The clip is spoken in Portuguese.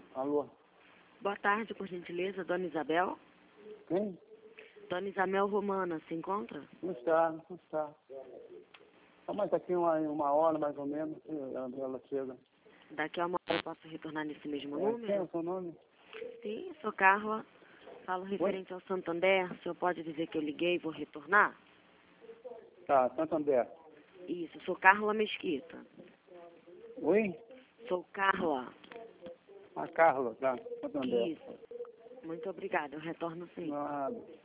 Alô? Boa tarde, por gentileza, Dona Isabel. Quem? Dona Isabel Romana, se encontra? Não está, não está. Tá mais daqui uma hora, mais ou menos, ela chega. Daqui a uma hora eu posso retornar nesse mesmo Quem é número? o seu nome? Sim, sou Carla. Falo referente ao Santander. O senhor pode dizer que eu liguei e vou retornar? Tá, Santander. Isso, sou Carla Mesquita. Oi? Sou Carla. A Carla, tá, Santander. Isso. Muito obrigada, eu retorno sim. Nada.